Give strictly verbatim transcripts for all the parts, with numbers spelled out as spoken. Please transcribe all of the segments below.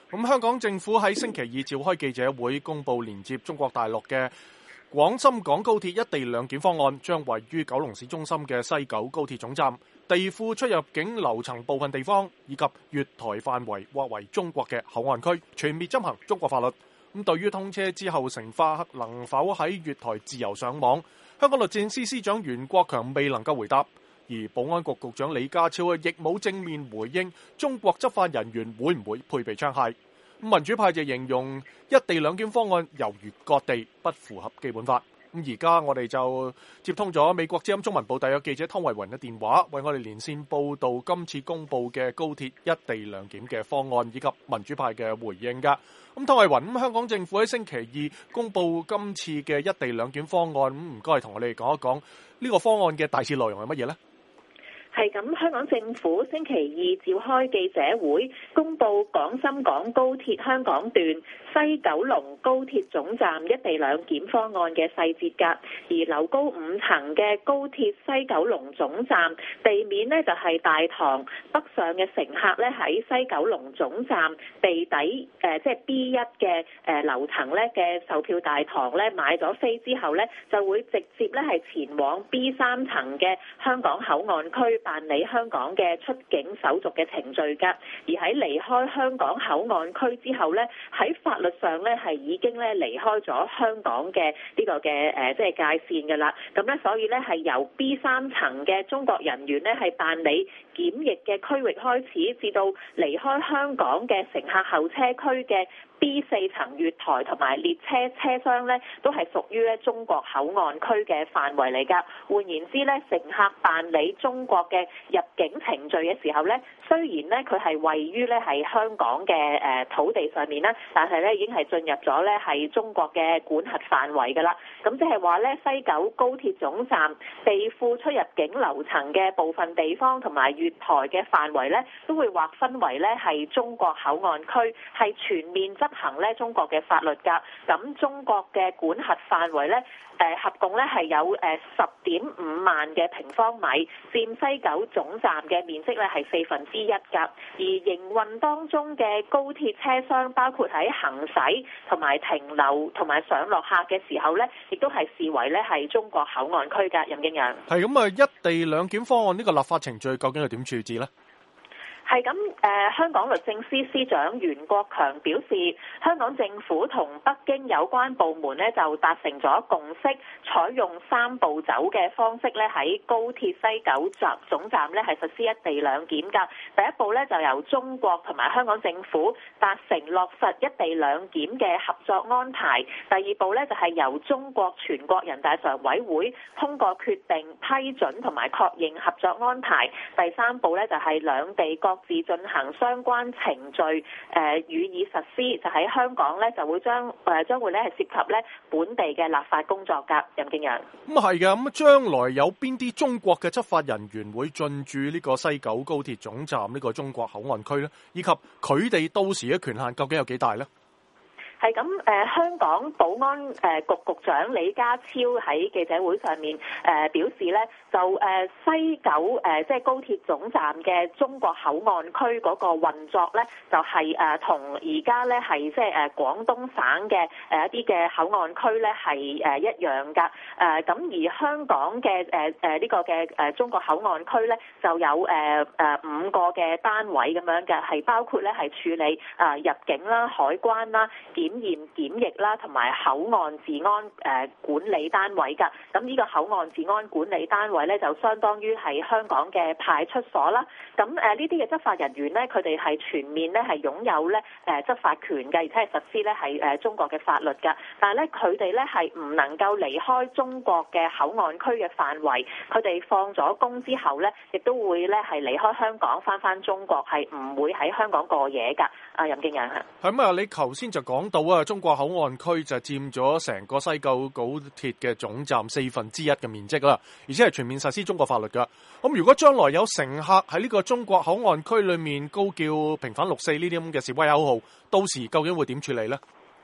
咁香港政府喺星期二召開記者會，公布連接中國大陸嘅廣深港高鐵一地兩檢方案，將位於九龍市中心嘅西九高鐵總站地庫出入境樓層部分地方以及月台範圍劃為中國嘅口岸區，全面執行中國法律。咁對於通車之後乘客能否喺月台自由上網，香港律政司司長袁國強未能夠回答，而保安局局長李家超亦冇正面回應中國執法人員會唔會配備槍械。民主派就形容一地兩檢方案猶如割地，不符合基本法。咁而家我哋就接通咗美國之音中文部特約記者湯慧雲嘅電話，為我哋連線報道今次公布嘅高鐵一地兩檢嘅方案以及民主派嘅回應噶。咁湯慧雲，咁香港政府喺星期二公布今次嘅一地兩檢方案，咁唔該同我哋講一講呢個方案嘅大致內容係乜嘢呢？ 係咁，香港政府星期二召開記者會，公布廣深港高鐵香港段西九龍高鐵總站一地兩檢方案嘅細節㗎。而樓高五層嘅高鐵西九龍總站地面呢，就係大堂，北上嘅乘客呢，喺西九龍總站地底誒即係 B 一嘅誒樓層呢嘅售票大堂呢，買咗飛之後呢，就會直接呢係前往 B 三層嘅香港口岸區辦理香港嘅出境手續嘅程序㗎。而喺離開香港口岸區之後呢，喺法律上呢係已經咧離開咗香港嘅呢個嘅誒即係界線㗎啦。咁咧所以咧係由 B 三層嘅中國人員呢係辦理檢疫嘅區域開始，至到離開香港嘅乘客候車區嘅 B 四層月台同埋列車車廂咧，都係屬於咧中國口岸區嘅範圍嚟㗎。換言之咧，乘客辦理中國嘅入境程序嘅時候咧，雖然咧佢係位於咧係香港嘅誒土地上面啦，但係咧已經係進入咗咧係中國嘅管轄範圍㗎啦。咁即係話咧，西九高鐵總站地庫出入境樓層嘅部分地方同埋月台嘅範圍咧，都會劃分為咧係中國口岸區，係全面執行咧中國嘅法律㗎。咁中國嘅管轄範圍咧，誒合共咧係有誒十點五萬嘅平方米，佔西九總站嘅面積咧係四分之一㗎。而營運當中嘅高鐵車廂，包括喺行駛同埋停留同埋上落客嘅時候咧，亦都係視為咧係中國口岸區㗎。任敬陽， 係咁啊！一地兩檢方案呢個立法程序究竟係點處置呢？ 係咁，誒、呃、香港律政司司長袁國強表示，香港政府同北京有關部門咧就達成咗共識，採用三步走嘅方式咧喺高鐵西九站總站咧係實施一地兩檢㗎。第一步咧就由中國同埋香港政府達成落實一地兩檢嘅合作安排。第二步咧就係由中國全國人大常委會通過決定批准同埋確認合作安排。第三步咧就係兩地各自進行相關程序，誒、呃、予以實施。就喺香港咧，就會將誒、呃、將會咧係涉及咧本地嘅立法工作㗎。任敬陽， 咁係嘅，咁將來有邊啲中國嘅執法人員會進駐呢個西九高鐵總站呢個中國口岸區呢？以及佢哋到時嘅權限究竟有幾大呢？ 係咁，誒、呃、香港保安誒、呃、局局長李家超喺記者會上面誒、呃、表示咧，就誒、呃、西九誒即係高鐵總站嘅中國口岸區嗰個運作咧，就係誒同而家咧係即係誒廣東省嘅誒一啲嘅口岸區咧係誒一樣㗎。誒、呃、咁而香港嘅誒誒呢個嘅誒中國口岸區咧就有誒誒、呃、五個嘅單位咁樣嘅，係包括咧係處理啊入境啦、海關啦、檢驗檢疫啦，同埋口岸治安誒管理單位㗎。咁呢個口岸治安管理單位咧，就相當於係香港嘅派出所啦。咁誒呢啲嘅執法人員咧，佢哋係全面咧係擁有咧誒執法權嘅，而且係實施咧係誒中國嘅法律㗎。但係咧佢哋咧係唔能夠離開中國嘅口岸區嘅範圍。佢哋放咗工之後咧，亦都會咧係離開香港翻返中國，係唔會喺香港過夜㗎。啊，任敬陽嚇。 係咁啊！你頭先就講到啊，中國口岸區就佔咗成個西九高鐵嘅總站四分之一嘅面積啦，而且係全面實施中國法律㗎。咁如果將來有乘客喺呢個中國口岸區裏面高叫平反六四呢啲咁嘅示威口號，到時究竟會點處理呢？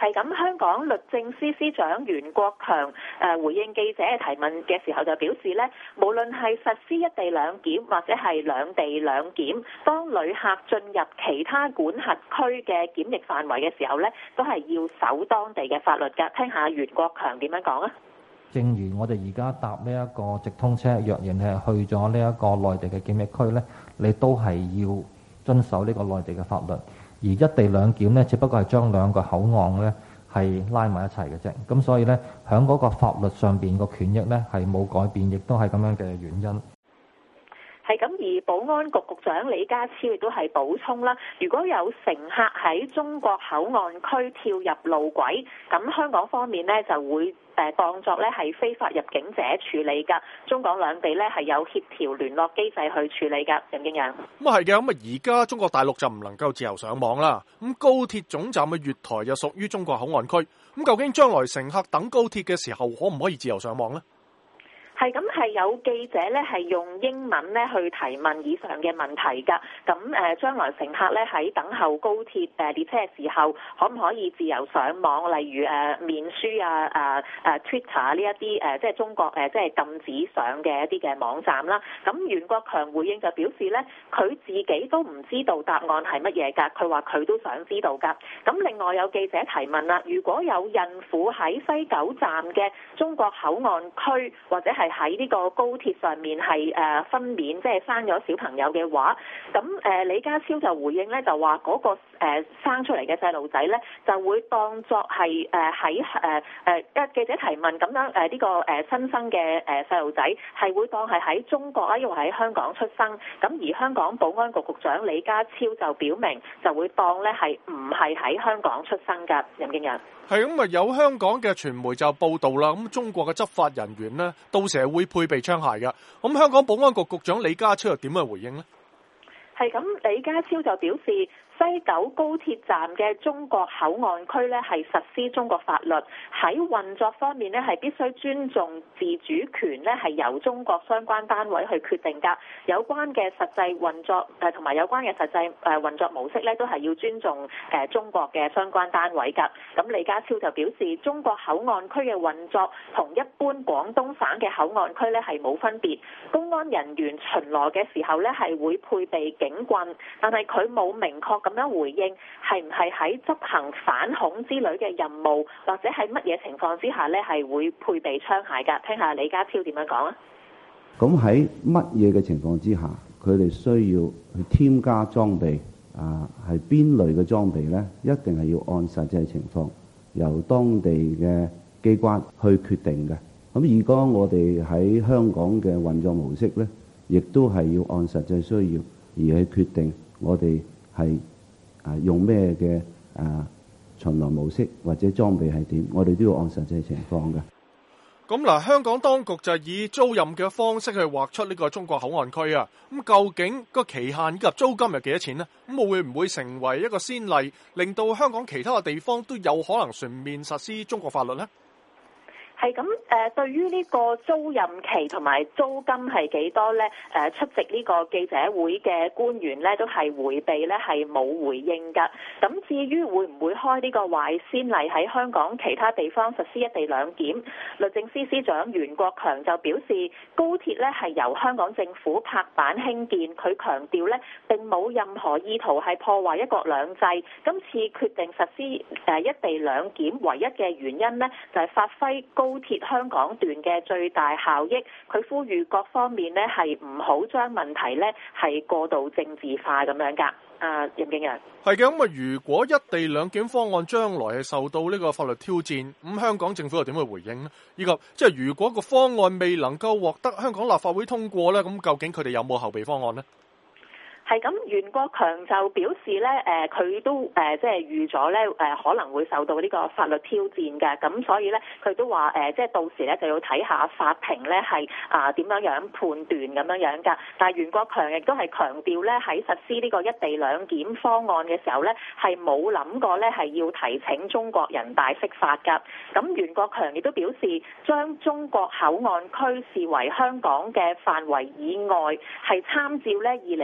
係咁，香港律政司司長袁國強誒回應記者嘅提問嘅時候就表示咧，無論係實施一地兩檢或者係兩地兩檢，當旅客進入其他管轄區嘅檢疫範圍嘅時候咧，都係要守當地嘅法律㗎。聽下袁國強點樣講啊？ 正如我哋而家搭呢一個直通車，若然係去咗呢一個內地嘅檢疫區咧，你都係要遵守呢個內地嘅法律。而一地兩檢咧，只不過係將兩個口岸咧係拉埋一齊嘅啫。咁所以咧，喺嗰個法律上邊個權益咧係冇改變，亦都係咁樣嘅原因。 係咁，而保安局局長李家超亦都係補充啦，如果有乘客喺中國口岸區跳入路軌，咁香港方面呢就會誒當作咧係非法入境者處理㗎。中港兩地咧係有協調聯絡機制去處理㗎。任敬揚。 咁啊係嘅，咁啊而家中國大陸就唔能夠自由上網啦。咁高鐵總站嘅月台又屬於中國口岸區，咁究竟將來乘客等高鐵嘅時候，可唔可以自由上網呢？ 係咁，係有記者咧係用英文咧去提問以上嘅問題㗎。咁誒，將來乘客咧喺等候高鐵誒列車嘅時候，可唔可以自由上網？例如誒面書啊、啊啊 Twitter 呢一啲誒，即係中國誒即係禁止上嘅一啲嘅網站啦。咁袁國強回應就表示咧，佢自己都唔知道答案係乜嘢㗎。佢話佢都想知道㗎。咁另外有記者提問啦，如果有孕婦喺西九站嘅中國口岸區或者係喺呢個高鐵上面係誒分娩，即係生咗小朋友嘅話，咁誒李家超就回應咧，就話嗰個誒生出嚟嘅細路仔咧，就會當作係誒喺誒誒一記者提問咁樣誒呢個誒新生嘅誒細路仔係會當係喺中國啊，抑或喺香港出生。咁而香港保安局局長李家超就表明就會當咧係唔係喺香港出生㗎。任敬揚。 係咁啊！有香港嘅傳媒就報道啦，咁中國嘅執法人員呢，到時係會配備槍械嘅。咁香港保安局局長李家超又點去回應呢？ 係咁，李家超就表示，西九高鐵站嘅中國口岸區咧係實施中國法律，喺運作方面咧係必須尊重自主權咧係由中國相關單位去決定㗎。有關嘅實際運作誒同埋有關嘅實際誒運作模式咧都係要尊重誒中國嘅相關單位㗎。咁李家超就表示，中國口岸區嘅運作同一般廣東省嘅口岸區咧係冇分別。公安人員巡邏嘅時候咧係會配備警棍，但係佢冇明確咁樣回應係唔係喺執行反恐之類嘅任務，或者係乜嘢情況之下呢係會配備槍械㗎？聽下李家超點樣講啊？ 咁喺乜嘢嘅情況之下，佢哋需要去添加裝備啊？係邊類嘅裝備呢？一定係要按實際情況由當地嘅機關去決定嘅。咁如果我哋喺香港嘅運作模式呢，亦都係要按實際需要而去決定我哋係啊用咩嘅啊巡邏模式或者裝備係點，我哋都要按實際情況嘅。 咁嗱，香港當局就以租賃嘅方式去劃出呢個中國口岸區啊。咁究竟個期限以及租金係幾多錢呢？咁會唔會成為一個先例，令到香港其他嘅地方都有可能全面實施中國法律呢？ 係咁誒，對於呢個租賃期同埋租金係幾多呢？誒，出席呢個記者會嘅官員呢都係迴避呢係冇回應㗎。咁至於會唔會開呢個壞先例喺香港其他地方實施一地兩檢？律政司司長袁國強就表示，高鐵呢係由香港政府拍板興建，佢強調呢並冇任何意圖係破壞一國兩制。今次決定實施誒一地兩檢，唯一嘅原因呢就係發揮高高鐵香港段嘅最大效益，佢呼籲各方面呢係唔好將問題呢係過度政治化咁樣㗎。啊，任敬揚。 係嘅，咁啊，如果一地兩檢方案將來係受到呢個法律挑戰，咁香港政府又點去回應呢？以及即係如果個方案未能夠獲得香港立法會通過呢，咁究竟佢哋有冇後備方案呢？ 係咁，袁國強就表示咧，誒佢都誒即係預咗咧，誒可能會受到呢個法律挑戰嘅，咁所以咧佢都話誒，即係到時咧就要睇下法庭咧係啊點樣樣判斷咁樣樣㗎。但係袁國強亦都係強調咧，喺實施呢個一地兩檢方案嘅時候咧，係冇諗過咧係要提請中國人大釋法㗎。咁袁國強亦都表示，將中國口岸區視為香港嘅範圍以外，係參照咧二零零七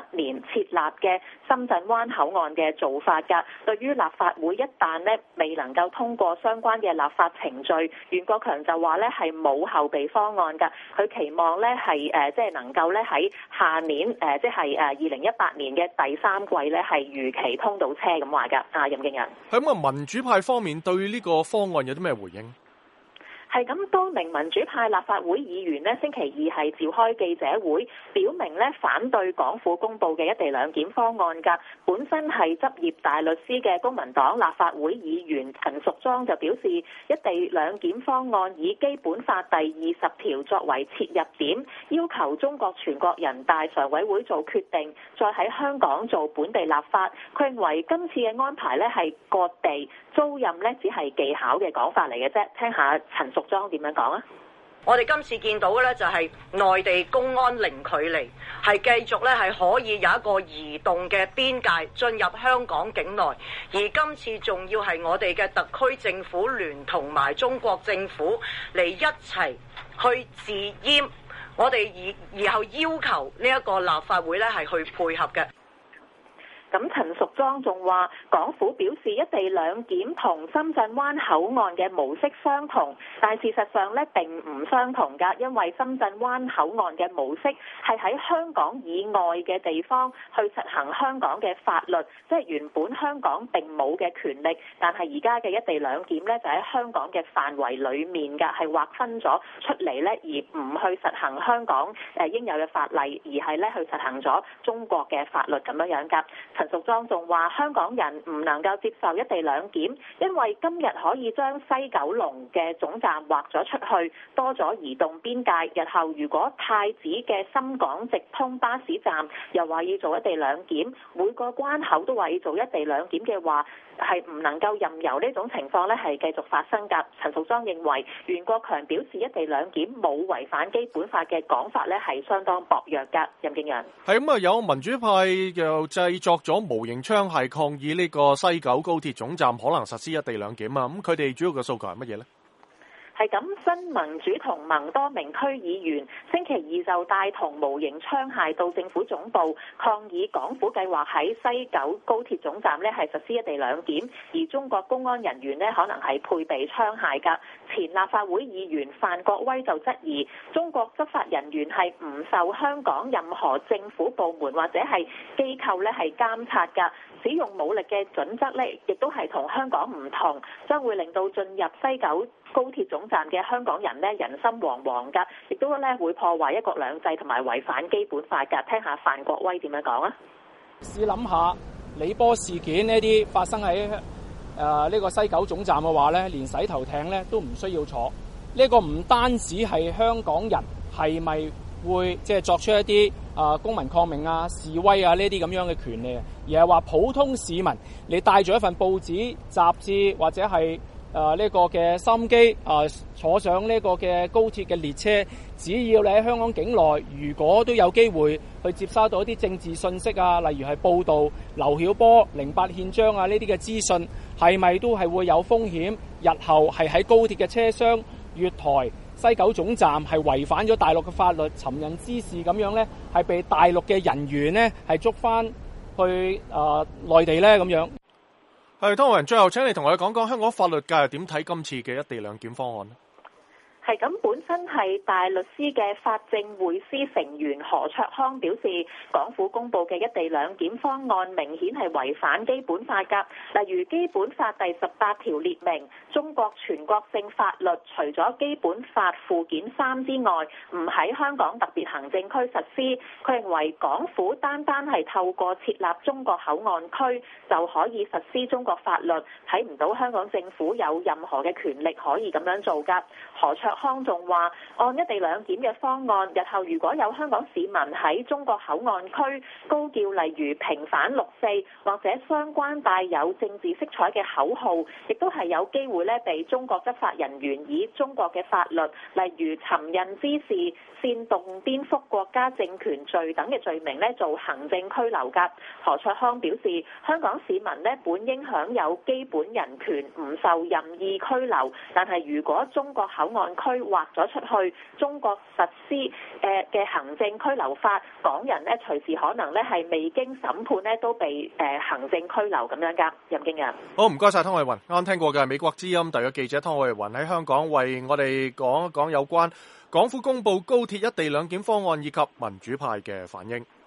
年設立嘅深圳灣口岸嘅做法㗎。對於立法會一旦呢未能夠通過相關嘅立法程序，袁國強就話呢係冇後備方案㗎。佢期望呢係誒即係能夠呢喺下年誒即係誒二零一八年嘅第三季呢係如期通到車咁話㗎。啊，任敬仁。 係咁啊，民主派方面對呢個方案有啲咩回應？ 係咁，多名民主派立法會議員呢星期二係召開記者會，表明呢反對港府公布嘅一地兩檢方案㗎。本身係執業大律師嘅公民黨立法會議員陳淑莊就表示，一地兩檢方案以基本法第二十條作為切入點，要求中國全國人大常委會做決定，再喺香港做本地立法。佢認為今次嘅安排呢係割地租賃呢只係技巧嘅講法嚟嘅啫。聽下陳淑莊點樣講啊？ 我哋今次見到嘅咧就係內地公安零距離，係繼續咧係可以有一個移動嘅邊界進入香港境內，而今次仲要係我哋嘅特區政府聯同埋中國政府嚟一齊去自閹，我哋而然後要求呢一個立法會咧係去配合嘅。 咁陳淑莊仲話，港府表示一地兩檢同深圳灣口岸嘅模式相同，但事實上咧並唔相同㗎，因為深圳灣口岸嘅模式係喺香港以外嘅地方去實行香港嘅法律，即係原本香港並冇嘅權力，但係而家嘅一地兩檢咧就喺香港嘅範圍裡面㗎，係劃分咗出嚟咧，而唔去實行香港誒應有嘅法例，而係咧去實行咗中國嘅法律咁樣樣㗎。陳淑莊仲話：香港人唔能夠接受一地兩檢，因為今日可以將西九龍嘅總站劃咗出去，多咗移動邊界。日後如果太子嘅深港直通巴士站又話要做一地兩檢，每個關口都話要做一地兩檢嘅話，係唔能夠任由呢種情況咧係繼續發生㗎。陳淑莊認為袁國強表示一地兩檢冇違反基本法嘅講法咧係相當薄弱㗎。任敬陽係咁啊，有民主派又製作咗模型槍械抗議呢個西九高鐵總站可能實施一地兩檢啊！咁佢哋主要嘅訴求係乜嘢呢？ 係咁，新民主同盟多名區議員星期二就帶同模型槍械到政府總部抗議港府計劃喺西九高鐵總站呢係實施一地兩檢，而中國公安人員呢可能係配備槍械㗎。前立法會議員范國威就質疑中國執法人員係唔受香港任何政府部門或者係機構呢係監察㗎，使用武力嘅準則呢亦都係同香港唔同，將會令到進入西九高鐵總站嘅香港人呢人心惶惶㗎，亦都咧會破壞一國兩制同埋違反基本法㗎。聽下范國威點樣講啊？ 試諗下李波事件呢啲發生喺誒呢個西九總站嘅話咧，連洗頭艇咧都唔需要坐。呢個唔單止係香港人係咪會即係作出一啲啊公民抗命啊示威啊呢啲咁樣嘅權利，而係話普通市民你帶住一份報紙雜誌或者係誒呢個嘅心機啊坐上呢個嘅高鐵嘅列車，只要你喺香港境內，如果都有機會去接收到一啲政治信息啊，例如係報道劉曉波零八憲章啊呢啲嘅資訊，係咪都係會有風險？日後係喺高鐵嘅車廂、月台、西九總站係違反咗大陸嘅法律，尋釁滋事咁樣呢，係被大陸嘅人員呢係捉翻去誒、呃、內地呢咁樣。 係湯文，最後請你同我哋講講香港法律界係點睇今次嘅一地兩檢方案呢？ 係咁，本身係大律師嘅法政匯思成員何卓康表示，港府公布嘅一地兩檢方案明顯係違反基本法㗎。例如基本法第十八條列明，中國全國性法律除咗基本法附件三之外，唔喺香港特別行政區實施。佢認為港府單單係透過設立中國口岸區就可以實施中國法律，睇唔到香港政府有任何嘅權力可以咁樣做㗎。何卓康仲話，按一地兩檢嘅方案，日後如果有香港市民喺中國口岸區高叫例如平反六四或者相關帶有政治色彩嘅口號，亦都係有機會咧被中國執法人員以中國嘅法律，例如尋釁滋事、煽動顛覆國家政權罪等嘅罪名咧做行政拘留㗎。何卓康表示，香港市民咧本應享有基本人權，唔受任意拘留，但係如果中國口岸區劃咗出去，中國實施誒嘅行政拘留法，港人咧隨時可能咧係未經審判咧都被誒行政拘留咁樣㗎。任敬陽， 好，唔該晒湯慧雲。啱啱聽過嘅係美國之音特約記者湯慧雲喺香港為我哋講一講有關港府公布高鐵一地兩檢方案以及民主派嘅反應。